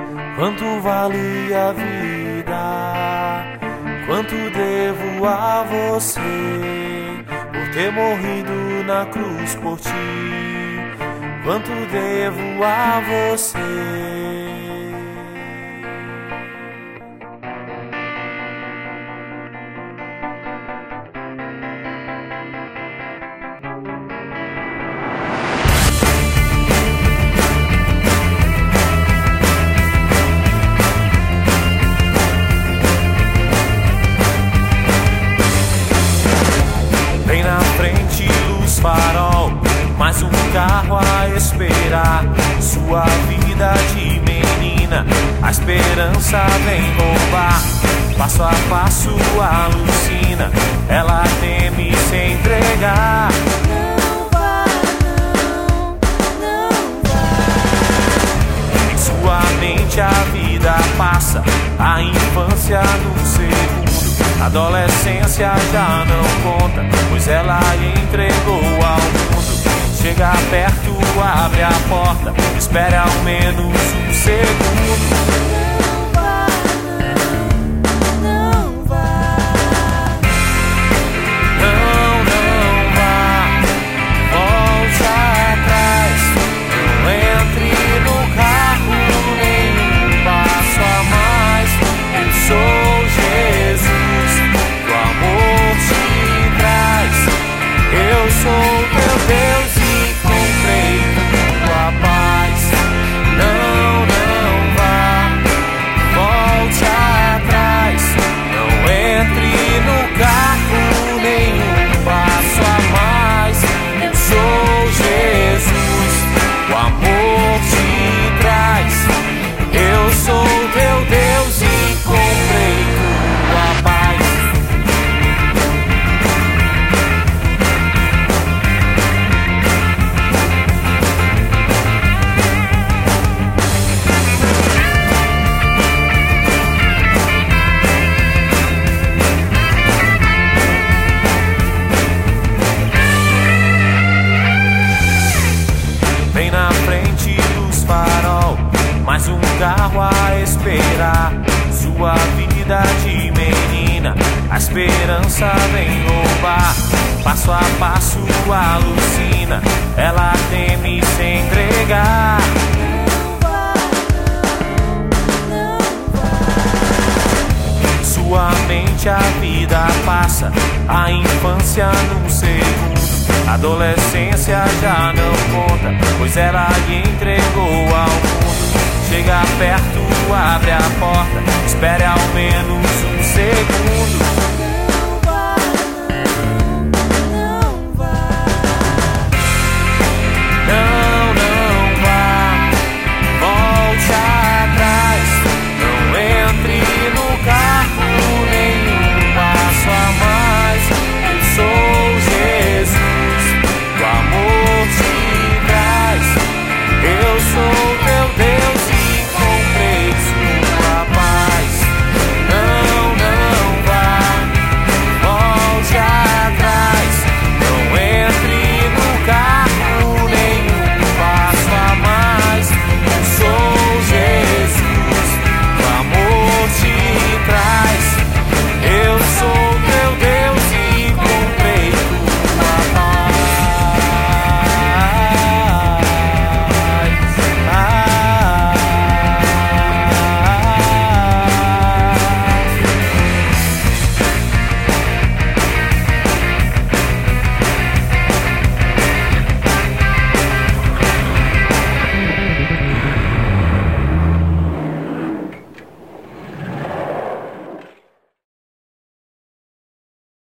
Quanto vale a vida? Quanto devo a você por ter morrido na cruz por ti? Quanto devo a você? Bem na frente, luz farol, mais um carro a esperar. Sua vida de menina, a esperança vem roubar. Passo a passo alucina, ela teme se entregar. Não vá, não vá. Em sua mente a vida passa, a infância num segundo. Adolescência já não conta, pois ela entregou ao mundo. Chega perto, abre a porta, espere ao menos um segundo. Não vá, não vá. Não, não vá, volte atrás. Não entre no carro, nem um passo a mais. Eu sou Jesus, o amor te traz. Eu sou teu Deus e comprei tua paz. Não, não vá, volte atrás. Não entre no carro, nenhum passo a mais. Eu sou Jesus, o amor te traz. Eu sou teu Deus e comprei tua paz. Bem na frente, luz farol, mais um carro a esperar. Sua vida de menina, a esperança vem roubar. Passo a passo alucina, ela teme se entregar. Não vá, não vá. Sua mente a vida passa, a infância num segundo. Adolescência já não conta, pois ela lhe entregou ao mundo. Chega perto, abre a porta, espere ao menos um segundo.